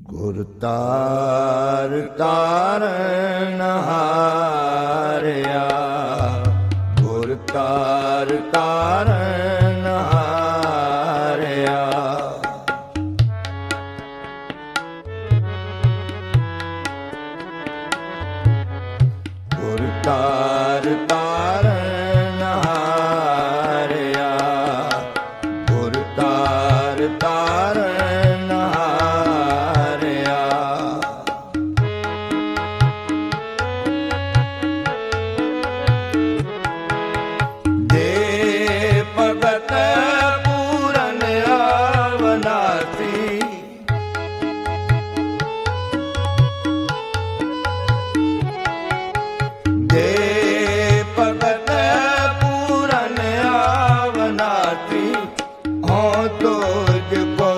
ਗੁਰ ਤਾਰ ਤਾਰਨ ਹਾਰਿਆ, ਗੁਰ ਤਾਰ ਤਾਰਨ ਹਾਰਿਆ। ਗੁਰ ਤਾਰ ਤਾਰਨ ਹਾਰਿਆ, ਗੁਰ ਤਾਰ ਤਾਰਨ ਹਾਰਿਆ। ਦੇ ਭਗਤ ਪੂਰਨ ਅਵਨਾਸੀ, ਦੇ ਭਗਤ ਪੂਰਨ ਅਵਨਾਸੀ। ਹੋਂ ਤੁਝ ਕੋ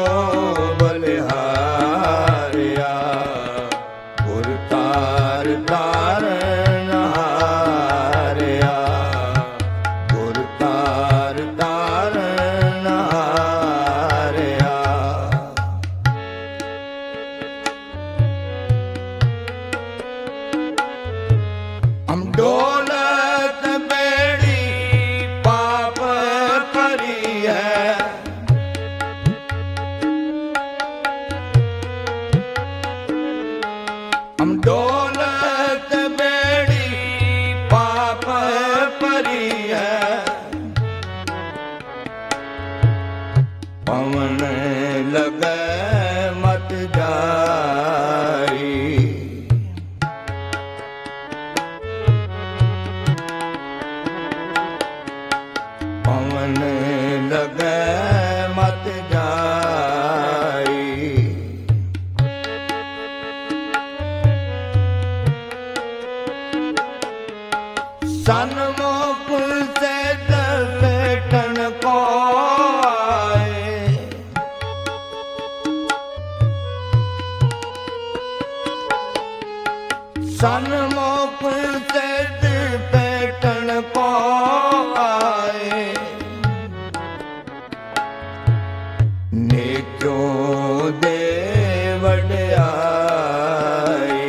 ਬਲਿਹਾਰਿਆ, ਗੁਰ ਤਾਰ ਤਾਰਨ ਹਾਰਿਆ, ਗੁਰ ਤਾਰ ਤਾਰਨ ਹਾਰਿਆ। ਹਮ ਦੌਲਤ ਬੇੜੀ ਪਾਪ ਭਰੀ ਹੈ, ਹਮ ਦੌਲਤ ਬੇੜੀ ਪਾਪ ਭਰੀ ਹੈ। ਪਵਨ ਲਗੈ ਮਤ ਜਾਈ, ਪਵਨ ਲਗੈ ਮਤ ਜਾਈ। ਸਨਮੁਖ ਸੇ ਬੈਠਣ ਕੋ ਆਏ, ਸਨਮੁਖ ਸੇ ਬੈਠਣ ਕੋ ਆਏ। ਨੇਚੋਂ ਦੇ ਵਡਿਆਈ,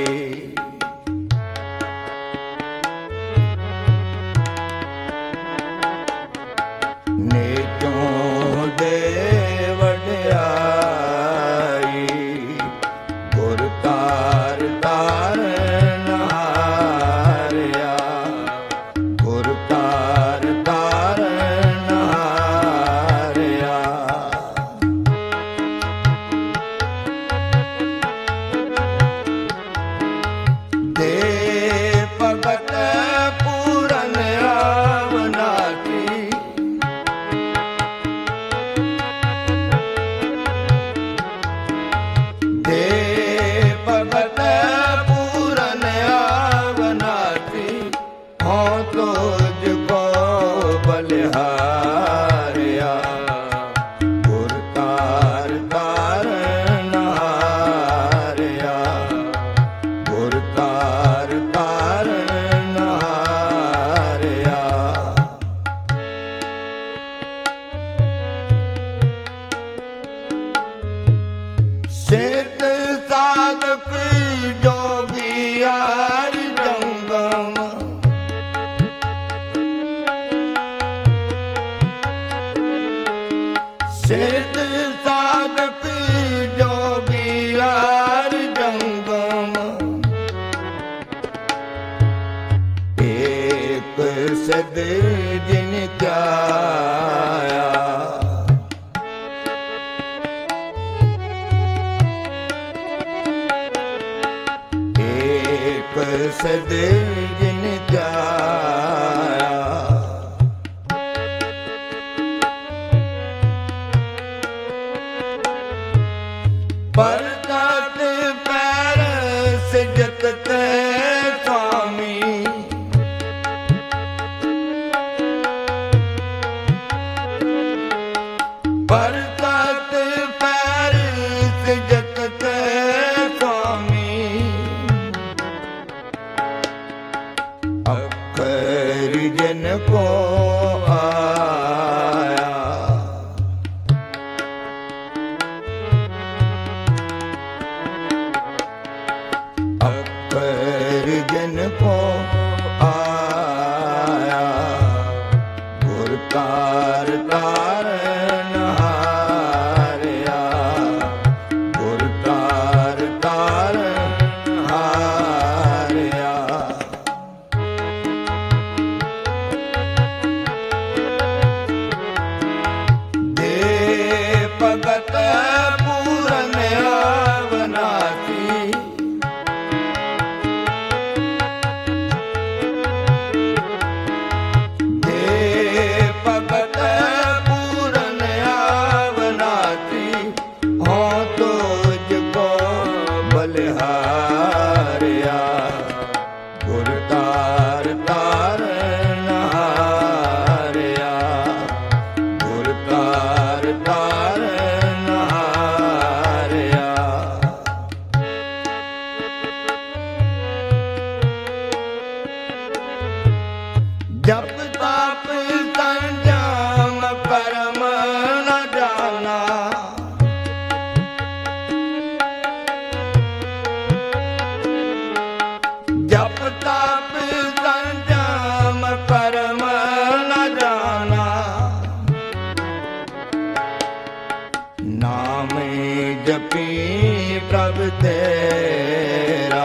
ਨੇਚੋਂ ਦੇ ਵਡਿਆਈ। ਗੁਰ ਤਾਰ ਤਾਰਨ ਹਾਰਿਆ, ਗੁਰ ਤਾਰ ਤਾਰਨ ਹਾਰਿਆ। ਦੇ ਭਗਤ ਪੂਰਨ ਅਵਨਾਸੀ, ਦੇ ਭਗਤ ਪੂਰਨ ਅਵਨਾਸੀ। ਹੋਂ ਤੁਝ ਕੋ ਬਲਿਹਾਰਿਆ, ਗੁਰ ਤਾਰ ਤਾਰਨ ਹਾਰਿਆ, ਗੁਰ ਤਾਰ ਤਾਰਨ ਹਾਰਿਆ। ਸਿੱਧ ਸਾਧਕ ਜੋਗੀਆਰ ਜੰਗਮ, ਸਿੱਧ ਸਾਧਕ ਜੋਗੀਆਰ ਜੰਗਮ। ਏਕ ਸਦ ਜਿਨ ਧਿਆਇਆ, ਏਕ ਸਦ ਜਿਨ ਧਿਆਇਆ। ਪਰਤਤ ਪੈਰ ਸਿਜਤ ਤੇ ਸੁਆਮੀ, ਪਰਤਤ ਪੈਰ ਸਿਜਤ ਤੇ ਸੁਆਮੀ। ਤਿਨ ਕੋ ਆਇਆ, ਗੁਰ ਤਾਰ ਤਾਰਨ ਹਾਰਿਆ, ਗੁਰ ਤਾਰ ਤਾਰਨ ਹਾਰਿਆ। ਦੇ ਭਗਤ ਪੂਰਨ ਅਵਨਾਸੀ, ਭਗਤ ਪੂਰਨ ਅਵਨਾਸੀ, ਹੋਂ ਤੁਝ ਕੋ ਬਲਿਹਾਰਿਆ, ਗੁਰ ਤਾਰ ਤਾਰਨ ਹਾਰਿਆ, ਗੁਰ ਤਾਰ ਤਾਰਨ ਹਾਰਿਆ। ਜਪ ਤਪ ਸੰਜਮ ਕਰਮ ਨ ਜਾਨਾ, ਜਪ ਤਪ ਸੰਜਮ ਕਰਮ ਨ ਜਾਨਾ, ਨਾਮ ਜਪੀ ਪ੍ਰਭ ਤੇਰਾ,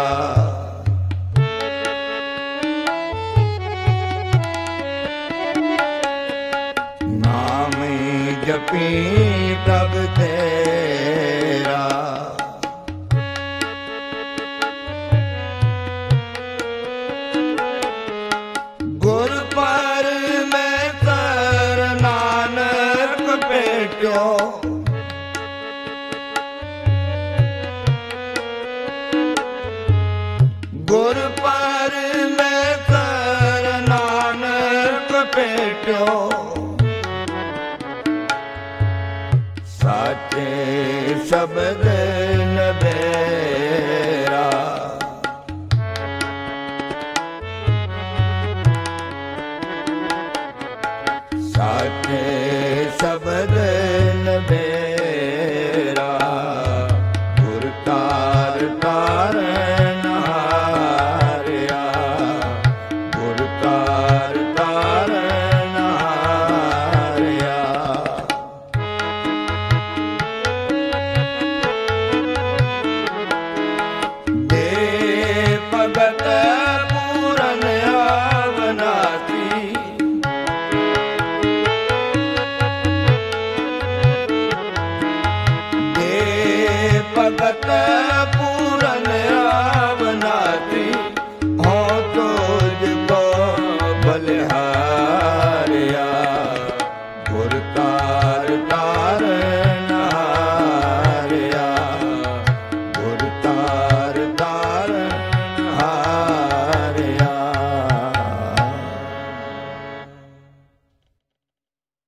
ਨਾਮ ਜਪੀ ਪ੍ਰਭ ਤੇਰਾ। ਗੁਰ ਪਰਮੇਸ਼ਰ ਨਾਨਕ ਭੇਟਿਓ, ਗੁਰ ਪਰਮੇਸ਼ਰ ਨਾਨਕ ਭੇਟਿਓ, ਸਾਚੇ ਸ਼ਬਦ ਨਵੇ